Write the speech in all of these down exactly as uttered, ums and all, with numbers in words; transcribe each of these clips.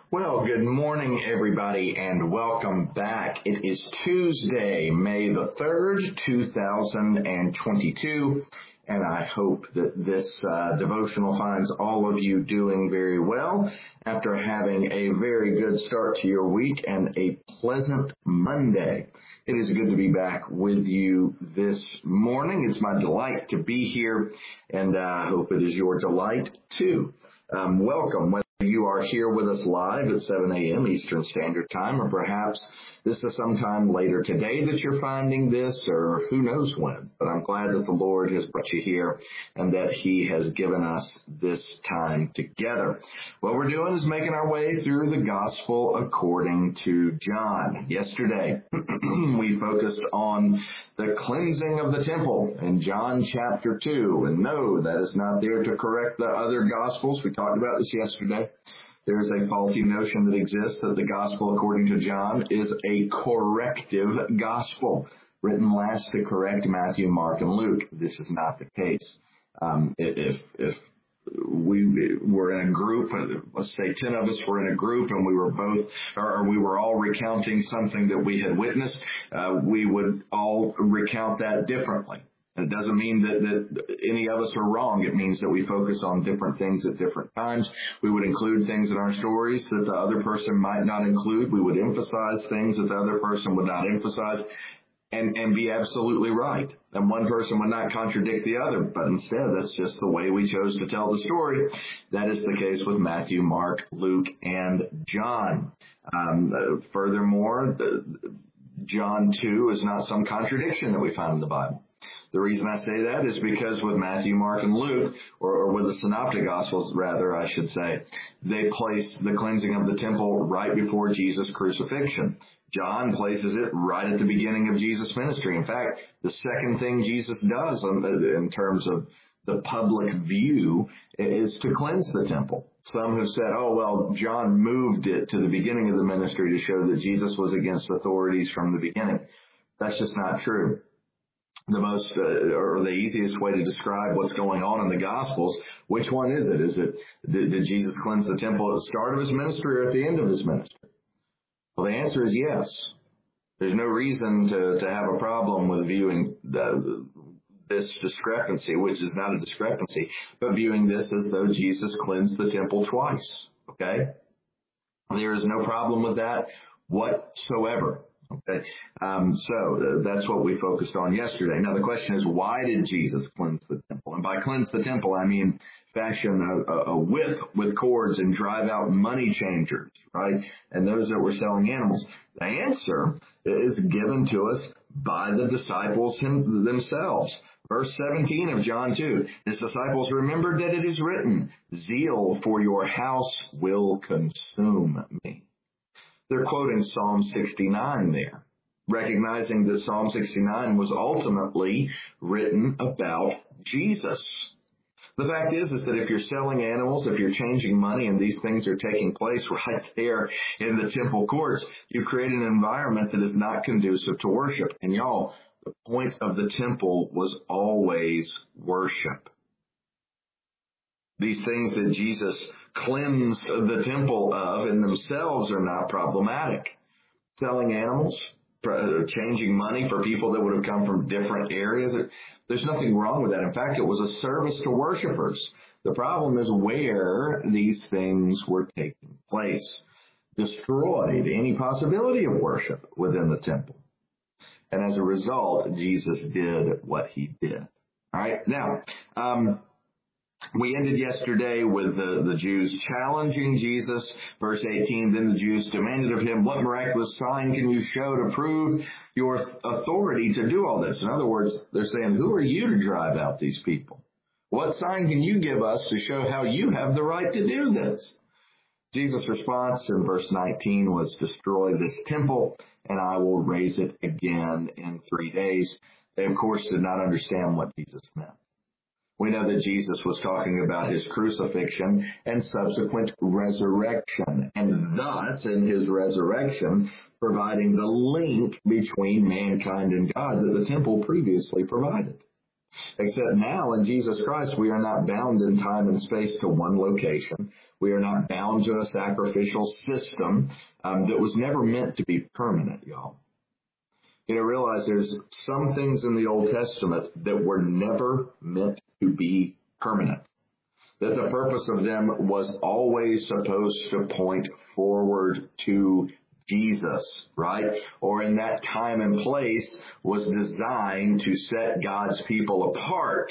Well, good morning, everybody, and welcome back. It is Tuesday, May the third, two thousand twenty-two, and I hope that this uh, devotional finds all of you doing very well after having a very good start to your week and a pleasant Monday. It is good to be back with you this morning. It's my delight to be here, and I uh, hope it is your delight, too. Um, welcome. Whether you are here with us live at seven a.m. Eastern Standard Time, or perhaps this is sometime later today that you're finding this, or who knows when. But I'm glad that the Lord has brought you here and that He has given us this time together. What we're doing is making our way through the Gospel according to John. Yesterday, we focused on the cleansing of the temple in John chapter two. And no, that is not there to correct the other Gospels. We talked about this yesterday. There is a faulty notion that exists that the Gospel according to John is a corrective gospel, written last to correct Matthew, Mark, and Luke. This is not the case. Um, if, if we were in a group, let's say ten of us were in a group and we were both, or we were all recounting something that we had witnessed, uh, we would all recount that differently. It doesn't mean that, that any of us are wrong. It means that we focus on different things at different times. We would include things in our stories that the other person might not include. We would emphasize things that the other person would not emphasize, and, and be absolutely right. And one person would not contradict the other, but instead that's just the way we chose to tell the story. That is the case with Matthew, Mark, Luke, and John. Um, uh, furthermore, the, John two is not some contradiction that we find in the Bible. The reason I say that is because with Matthew, Mark, and Luke, or, or with the Synoptic Gospels, rather, I should say, they place the cleansing of the temple right before Jesus' crucifixion. John places it right at the beginning of Jesus' ministry. In fact, the second thing Jesus does in terms of the public view is to cleanse the temple. Some have said, oh, well, John moved it to the beginning of the ministry to show that Jesus was against authorities from the beginning. That's just not true. The most, uh, or the easiest way to describe what's going on in the Gospels, which one is it? Is it, did, did Jesus cleanse the temple at the start of his ministry or at the end of his ministry? Well, the answer is yes. There's no reason to, to have a problem with viewing the, this discrepancy, which is not a discrepancy, but viewing this as though Jesus cleansed the temple twice. Okay? There is no problem with that whatsoever. Okay, um, so uh, that's what we focused on yesterday. Now the question is, why did Jesus cleanse the temple? And by cleanse the temple, I mean fashion a, a, a whip with cords and drive out money changers, right? And those that were selling animals. The answer is given to us by the disciples him, themselves. Verse seventeen of John two, his disciples remembered that it is written, zeal for your house will consume me. They're quoting Psalm sixty-nine there, recognizing that Psalm sixty-nine was ultimately written about Jesus. The fact is, is that if you're selling animals, if you're changing money, and these things are taking place right there in the temple courts, you create an environment that is not conducive to worship. And y'all, the point of the temple was always worship. These things that Jesus cleansed the temple of in themselves are not problematic. Selling animals, changing money for people that would have come from different areas, there's nothing wrong with that. In fact, it was a service to worshipers. The problem is where these things were taking place. Destroyed any possibility of worship within the temple. And as a result, Jesus did what he did. All right. Now, um, we ended yesterday with the, the Jews challenging Jesus. Verse eighteen, then the Jews demanded of him, what miraculous sign can you show to prove your authority to do all this? In other words, they're saying, who are you to drive out these people? What sign can you give us to show how you have the right to do this? Jesus' response in verse nineteen was, destroy this temple, and I will raise it again in three days. They, of course, did not understand what Jesus meant. We know that Jesus was talking about his crucifixion and subsequent resurrection, and thus, in his resurrection, providing the link between mankind and God that the temple previously provided. Except now, in Jesus Christ, we are not bound in time and space to one location. We are not bound to a sacrificial system um, that was never meant to be permanent, y'all. You know, realize there's some things in the Old Testament that were never meant to be permanent. That the purpose of them was always supposed to point forward to Jesus, right? Or in that time and place was designed to set God's people apart.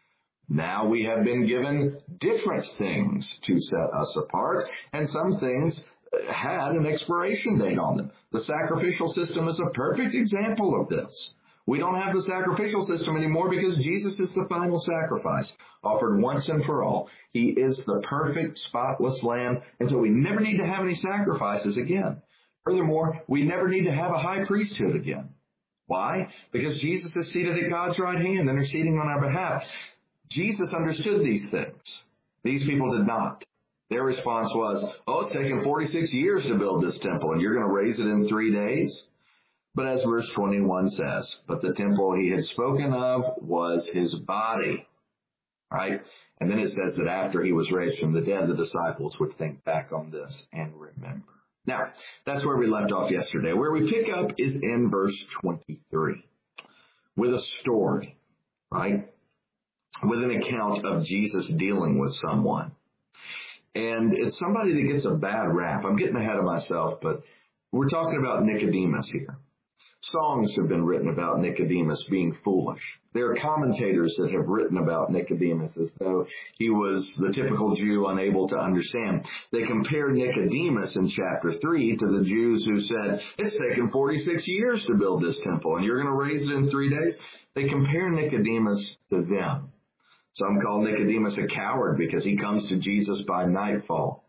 Now we have been given different things to set us apart, and some things had an expiration date on them. The sacrificial system is a perfect example of this. We don't have the sacrificial system anymore because Jesus is the final sacrifice, offered once and for all. He is the perfect, spotless lamb, and so we never need to have any sacrifices again. Furthermore, we never need to have a high priesthood again. Why? Because Jesus is seated at God's right hand, interceding on our behalf. Jesus understood these things. These people did not. Their response was, oh, it's taken forty-six years to build this temple, and you're going to raise it in three days? But as verse twenty-one says, but the temple he had spoken of was his body, right? And then it says that after he was raised from the dead, the disciples would think back on this and remember. Now, that's where we left off yesterday. Where we pick up is in verse twenty-three with a story, right? With an account of Jesus dealing with someone. And it's somebody that gets a bad rap. I'm getting ahead of myself, but we're talking about Nicodemus here. Songs have been written about Nicodemus being foolish. There are commentators that have written about Nicodemus as though he was the typical Jew unable to understand. They compared Nicodemus in chapter three to the Jews who said, it's taken forty-six years to build this temple, and you're going to raise it in three days? They compare Nicodemus to them. Some call Nicodemus a coward because he comes to Jesus by nightfall.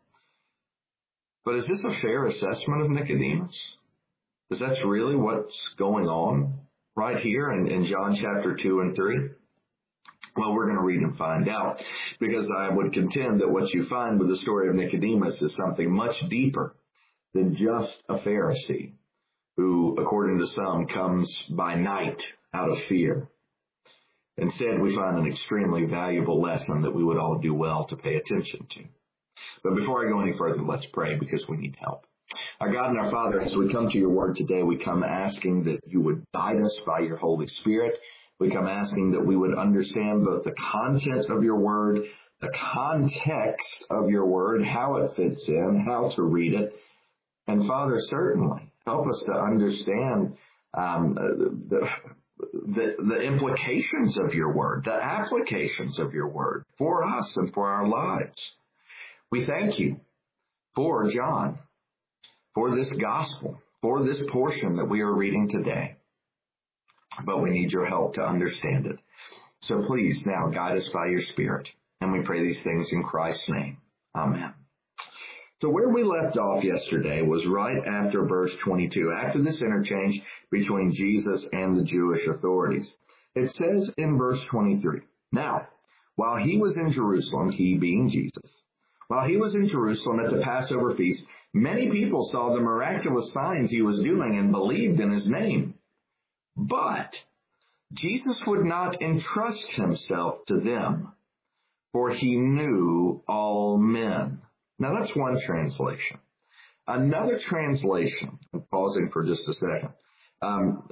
But is this a fair assessment of Nicodemus? Is that really what's going on right here in, in John chapter two and three? Well, we're going to read and find out, because I would contend that what you find with the story of Nicodemus is something much deeper than just a Pharisee who, according to some, comes by night out of fear. Instead, we find an extremely valuable lesson that we would all do well to pay attention to. But before I go any further, let's pray, because we need help. Our God and our Father, as we come to your word today, we come asking that you would guide us by your Holy Spirit. We come asking that we would understand both the content of your word, the context of your word, how it fits in, how to read it. And Father, certainly help us to understand um, the, the, the implications of your word, the applications of your word for us and for our lives. We thank you for John, for this gospel, for this portion that we are reading today. But we need your help to understand it. So please now guide us by your Spirit. And we pray these things in Christ's name. Amen. So where we left off yesterday was right after verse twenty-two, after this interchange between Jesus and the Jewish authorities. It says in verse twenty-three, now, while he was in Jerusalem, he being Jesus, while he was in Jerusalem at the Passover feast, many people saw the miraculous signs he was doing and believed in his name. But Jesus would not entrust himself to them, for he knew all men. Now that's one translation. Another translation, I'm pausing for just a second. Um,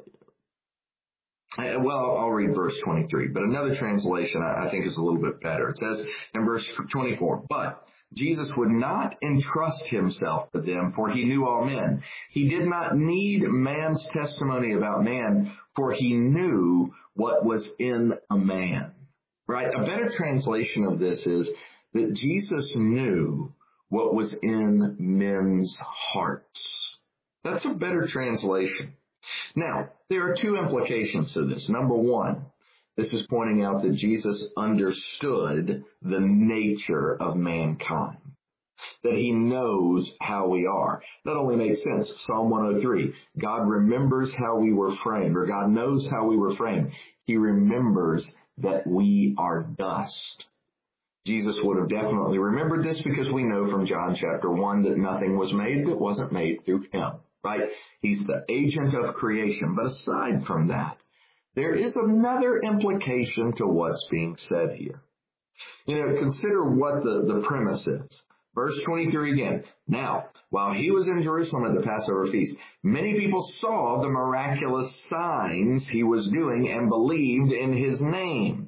well, I'll read verse twenty-three, but another translation I think is a little bit better. It says in verse twenty-four, but Jesus would not entrust himself to them, for he knew all men. He did not need man's testimony about man, for he knew what was in a man. Right? A better translation of this is that Jesus knew what was in men's hearts. That's a better translation. Now, there are two implications to this. Number one, this is pointing out that Jesus understood the nature of mankind, that he knows how we are. That only makes sense. Psalm one oh three, God remembers how we were framed, or God knows how we were framed. He remembers that we are dust. Jesus would have definitely remembered this, because we know from John chapter one that nothing was made that wasn't made through him, right? He's the agent of creation. But aside from that, there is another implication to what's being said here. You know, consider what the, the premise is. Verse twenty-three again. Now, while he was in Jerusalem at the Passover feast, many people saw the miraculous signs he was doing and believed in his name.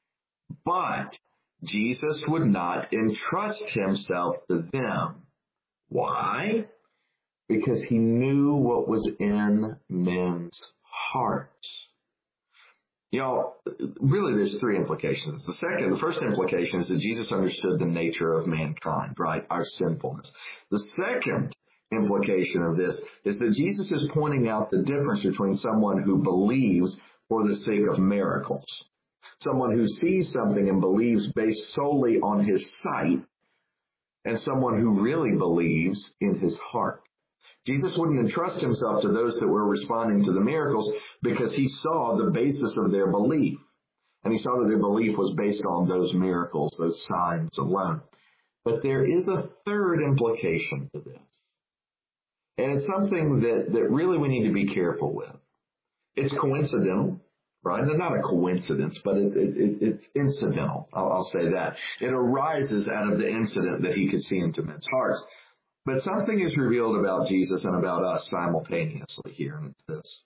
But Jesus would not entrust himself to them. Why? Because he knew what was in men's hearts. You know, really there's three implications. The second, the first implication is that Jesus understood the nature of mankind, right? Our sinfulness. The second implication of this is that Jesus is pointing out the difference between someone who believes for the sake of miracles, someone who sees something and believes based solely on his sight, and someone who really believes in his heart. Jesus wouldn't entrust himself to those that were responding to the miracles because he saw the basis of their belief. And he saw that their belief was based on those miracles, those signs alone. But there is a third implication to this. And it's something that, that really we need to be careful with. It's coincidental, right? It's not a coincidence, but it, it, it, it's incidental. I'll, I'll say that. It arises out of the incident that he could see into men's hearts. But something is revealed about Jesus and about us simultaneously here, and it's this.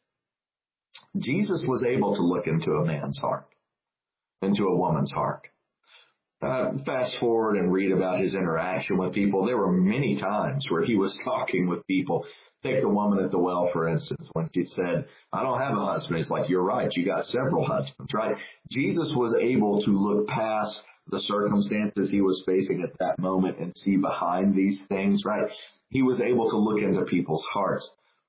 Jesus was able to look into a man's heart, into a woman's heart. Uh, fast forward and read about his interaction with people. There were many times where he was talking with people. Take the woman at the well, for instance, when she said, I don't have a husband. He's like, you're right. You got several husbands, right? Jesus was able to look past the circumstances he was facing at that moment and see behind these things, right? He was able to look into people's hearts.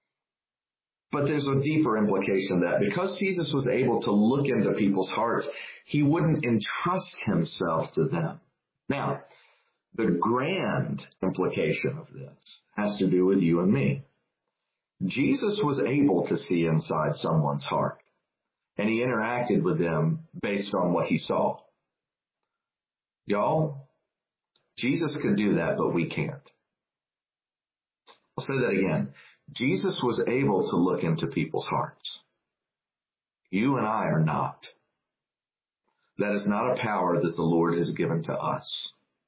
But there's a deeper implication that because Jesus was able to look into people's hearts, he wouldn't entrust himself to them. Now, the grand implication of this has to do with you and me. Jesus was able to see inside someone's heart, and he interacted with them based on what he saw. Y'all, Jesus could do that, but we can't. I'll say that again. Jesus was able to look into people's hearts. You and I are not. That is not a power that the Lord has given to us.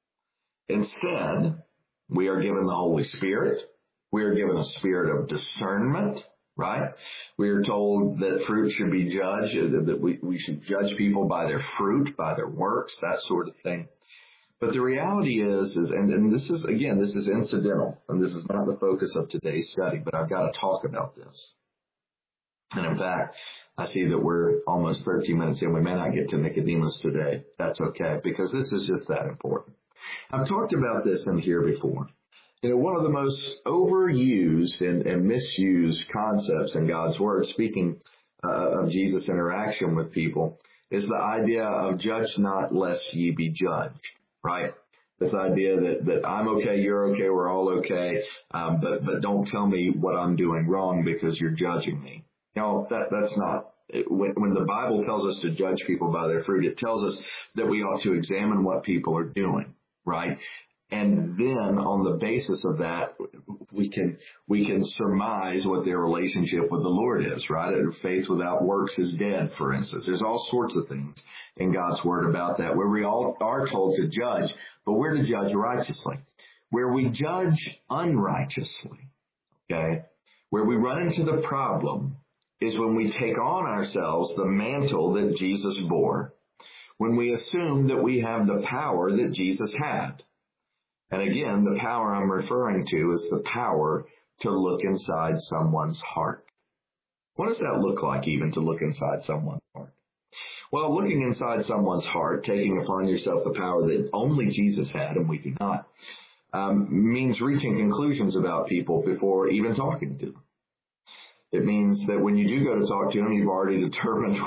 Instead, we are given the Holy Spirit. We are given a spirit of discernment, right? We are told that fruit should be judged, that we, we should judge people by their fruit, by their works, that sort of thing. But the reality is, is and, and this is, again, this is incidental, and this is not the focus of today's study, but I've got to talk about this. And in fact, I see that we're almost thirteen minutes in. We may not get to Nicodemus today. That's okay, because this is just that important. I've talked about this in here before. You know, one of the most overused and, and misused concepts in God's Word, speaking uh, of Jesus' interaction with people, is the idea of judge not lest ye be judged, right? This idea that, that I'm okay, you're okay, we're all okay, um, but, but don't tell me what I'm doing wrong because you're judging me. You know, that, that's not, when, when the Bible tells us to judge people by their fruit, it tells us that we ought to examine what people are doing, right? And then on the basis of that, we can, we can surmise what their relationship with the Lord is, right? Faith without works is dead, for instance. There's all sorts of things in God's Word about that, where we all are told to judge, but we're to judge righteously. Where we judge unrighteously, okay, where we run into the problem is when we take on ourselves the mantle that Jesus bore, when we assume that we have the power that Jesus had. And again, the power I'm referring to is the power to look inside someone's heart. What does that look like, even to look inside someone's heart? Well, looking inside someone's heart, taking upon yourself the power that only Jesus had and we do not, um, means reaching conclusions about people before even talking to them. It means that when you do go to talk to them, you've already determined,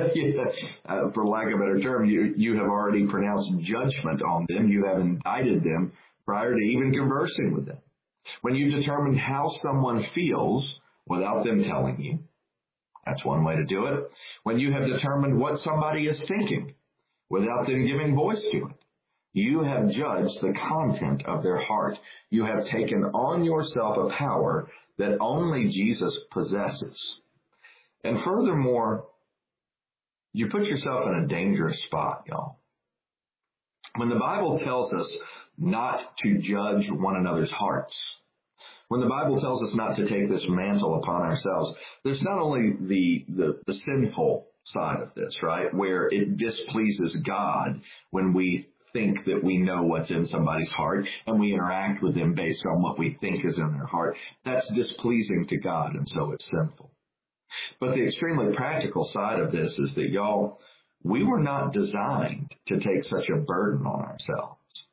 uh, for lack of a better term, you, you have already pronounced judgment on them. You have indicted them prior to even conversing with them. When you've determined how someone feels without them telling you, that's one way to do it. When you have determined what somebody is thinking without them giving voice to it, you have judged the content of their heart. You have taken on yourself a power that only Jesus possesses. And furthermore, you put yourself in a dangerous spot, y'all. When the Bible tells us not to judge one another's hearts, when the Bible tells us not to take this mantle upon ourselves, there's not only the, the, the sinful side of this, right, where it displeases God when we think that we know what's in somebody's heart and we interact with them based on what we think is in their heart. That's displeasing to God, and so it's sinful. But the extremely practical side of this is that, y'all, we were not designed to take such a burden on ourselves.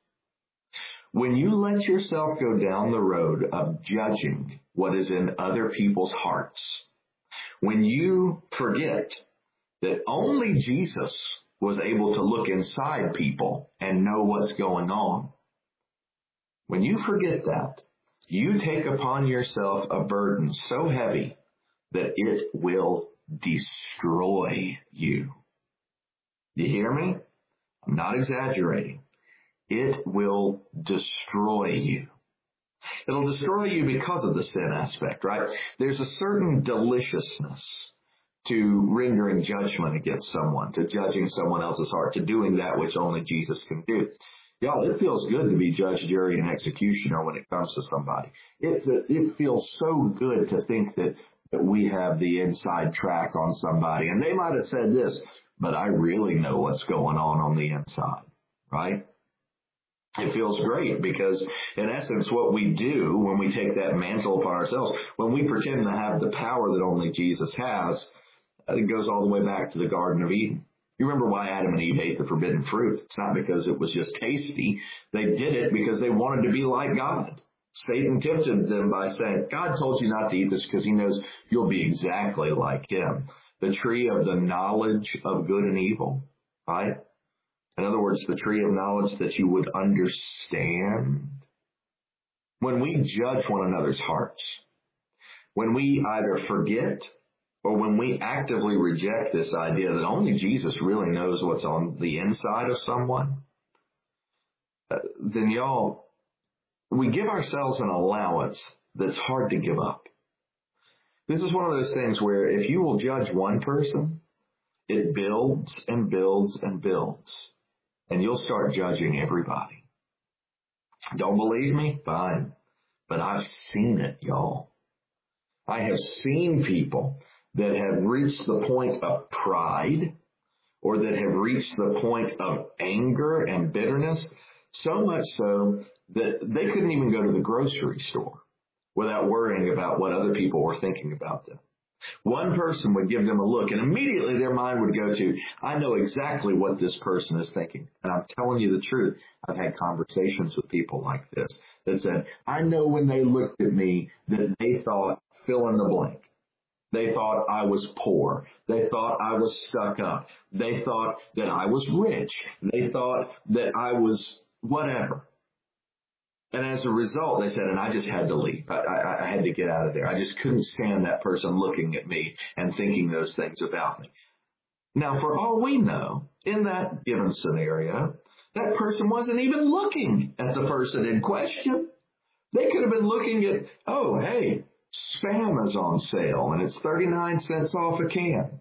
When you let yourself go down the road of judging what is in other people's hearts, when you forget that only Jesus was able to look inside people and know what's going on, when you forget that, you take upon yourself a burden so heavy that it will destroy you. You hear me? I'm not exaggerating. It will destroy you. It'll destroy you because of the sin aspect, right? There's a certain deliciousness to rendering judgment against someone, to judging someone else's heart, to doing that which only Jesus can do. Y'all, it feels good to be judge, jury, and executioner when it comes to somebody. It, it feels so good to think that, that we have the inside track on somebody. And they might have said this, but I really know what's going on on the inside, right? It feels great because, in essence, what we do when we take that mantle upon ourselves, when we pretend to have the power that only Jesus has, it goes all the way back to the Garden of Eden. You remember why Adam and Eve ate the forbidden fruit? It's not because it was just tasty. They did it because they wanted to be like God. Satan tempted them by saying, God told you not to eat this because he knows you'll be exactly like him. The tree of the knowledge of good and evil, right? In other words, the tree of knowledge that you would understand. When we judge one another's hearts, when we either forget or when we actively reject this idea that only Jesus really knows what's on the inside of someone, then y'all, we give ourselves an allowance that's hard to give up. This is one of those things where if you will judge one person, it builds and builds and builds. And you'll start judging everybody. Don't believe me? Fine. But I've seen it, y'all. I have seen people that have reached the point of pride or that have reached the point of anger and bitterness, so much so that they couldn't even go to the grocery store without worrying about what other people were thinking about them. One person would give them a look, and immediately their mind would go to, I know exactly what this person is thinking. And I'm telling you the truth. I've had conversations with people like this that said, I know when they looked at me that they thought, fill in the blank. They thought I was poor. They thought I was stuck up. They thought that I was rich. They thought that I was whatever. And as a result, they said, and I just had to leave. I, I, I had to get out of there. I just couldn't stand that person looking at me and thinking those things about me. Now, for all we know, in that given scenario, that person wasn't even looking at the person in question. They could have been looking at, oh, hey, Spam is on sale and it's thirty-nine cents off a can.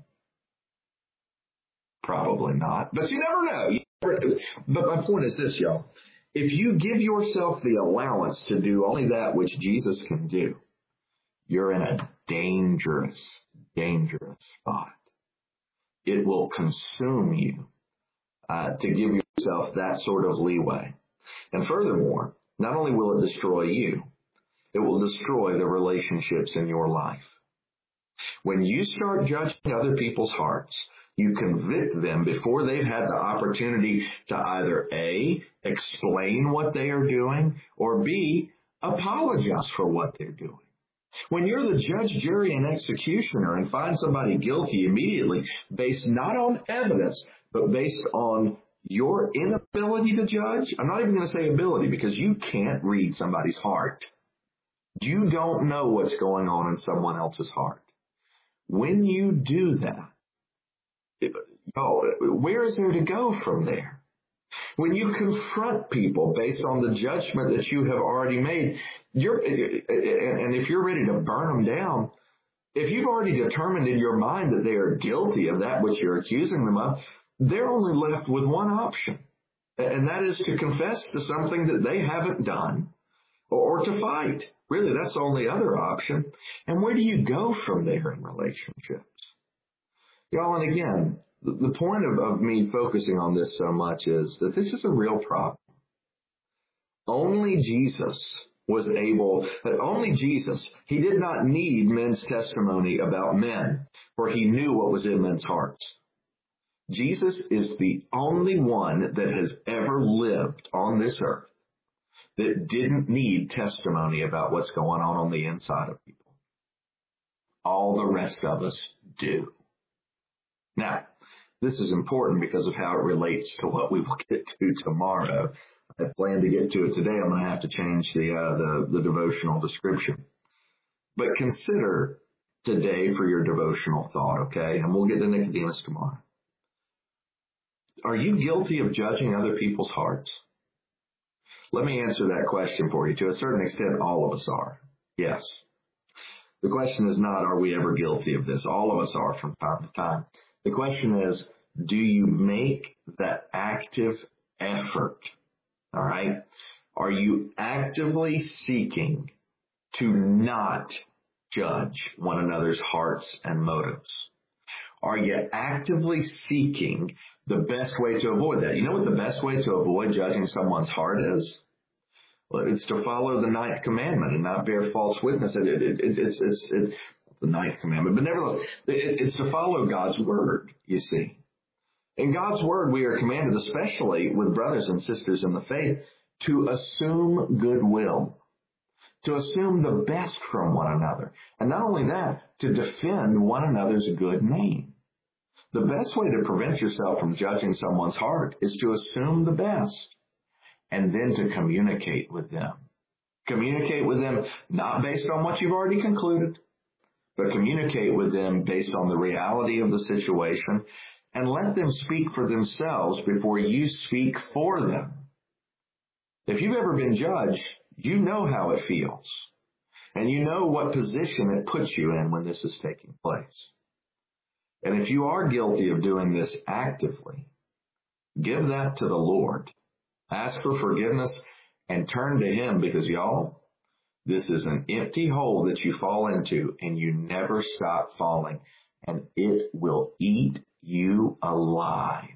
Probably not, but you never know. You never, but my point is this, y'all. If you give yourself the allowance to do only that which Jesus can do, you're in a dangerous, dangerous spot. It will consume you uh, to give yourself that sort of leeway. And furthermore, not only will it destroy you, it will destroy the relationships in your life. When you start judging other people's hearts, you convict them before they've had the opportunity to either A, explain what they are doing, or B, apologize for what they're doing. When you're the judge, jury, and executioner and find somebody guilty immediately based not on evidence, but based on your inability to judge, I'm not even going to say ability because you can't read somebody's heart. You don't know what's going on in someone else's heart. When you do that, oh, where is there to go from there? When you confront people based on the judgment that you have already made, you're, and if you're ready to burn them down, if you've already determined in your mind that they are guilty of that which you're accusing them of, they're only left with one option. And that is to confess to something that they haven't done, or, or to fight. Really, that's the only other option. And where do you go from there in relationships? Y'all, and again, the, the point of, of me focusing on this so much is that this is a real problem. Only Jesus was able, only Jesus, he did not need men's testimony about men, for he knew what was in men's hearts. Jesus is the only one that has ever lived on this earth that didn't need testimony about what's going on on the inside of people. All the rest of us do. Now, this is important because of how it relates to what we will get to tomorrow. I plan to get to it today. I'm going to have to change the, uh, the, the devotional description. But consider today for your devotional thought, okay? And we'll get to Nicodemus tomorrow. Are you guilty of judging other people's hearts? Let me answer that question for you. To a certain extent, all of us are. Yes. The question is not, are we ever guilty of this? All of us are from time to time. The question is, do you make that active effort? All right? Are you actively seeking to not judge one another's hearts and motives? Are you actively seeking the best way to avoid that? You know what the best way to avoid judging someone's heart is? Well, it's to follow the ninth commandment and not bear false witness. It, it, it, it's, it's, it's, it's the ninth commandment, but nevertheless, it, it's to follow God's word, you see. In God's word, we are commanded, especially with brothers and sisters in the faith, to assume goodwill, to assume the best from one another. And not only that, to defend one another's good name. The best way to prevent yourself from judging someone's heart is to assume the best and then to communicate with them. Communicate with them not based on what you've already concluded, but communicate with them based on the reality of the situation and let them speak for themselves before you speak for them. If you've ever been judged, you know how it feels, and you know what position it puts you in when this is taking place. And if you are guilty of doing this actively, give that to the Lord. Ask for forgiveness and turn to Him, because y'all, this is an empty hole that you fall into and you never stop falling, and it will eat you alive.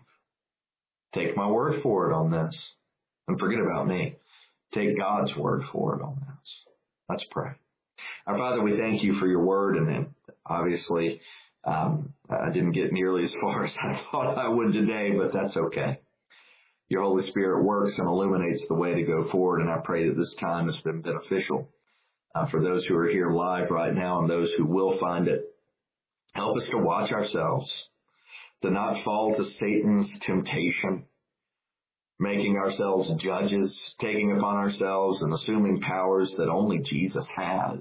Take my word for it on this, and forget about me. Take God's word for it on this. Let's pray. Our Father, we thank you for your word, and then obviously um, I didn't get nearly as far as I thought I would today, but that's okay. Your Holy Spirit works and illuminates the way to go forward, and I pray that this time has been beneficial uh, for those who are here live right now and those who will find it. Help us to watch ourselves, to not fall to Satan's temptation, making ourselves judges, taking upon ourselves and assuming powers that only Jesus has.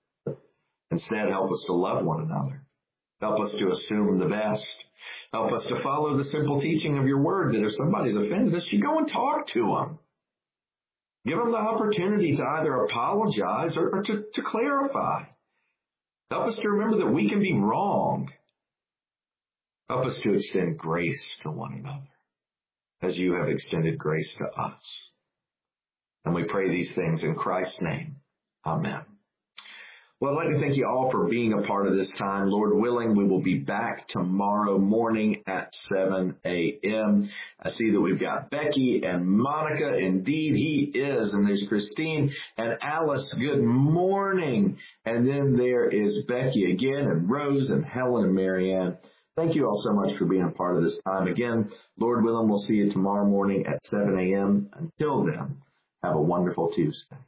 Instead, help us to love one another. Help us to assume the best. Help us to follow the simple teaching of your word, that if somebody's offended us, you go and talk to them. Give them the opportunity to either apologize or, or to, to clarify. Help us to remember that we can be wrong. Help us to extend grace to one another as you have extended grace to us. And we pray these things in Christ's name. Amen. Well, I'd like to thank you all for being a part of this time. Lord willing, we will be back tomorrow morning at seven a.m. I see that we've got Becky and Monica. Indeed, he is. And there's Christine and Alice. Good morning. And then there is Becky again, and Rose and Helen and Marianne. Thank you all so much for being a part of this time. Again, Lord willing, we'll see you tomorrow morning at seven a.m. Until then, have a wonderful Tuesday.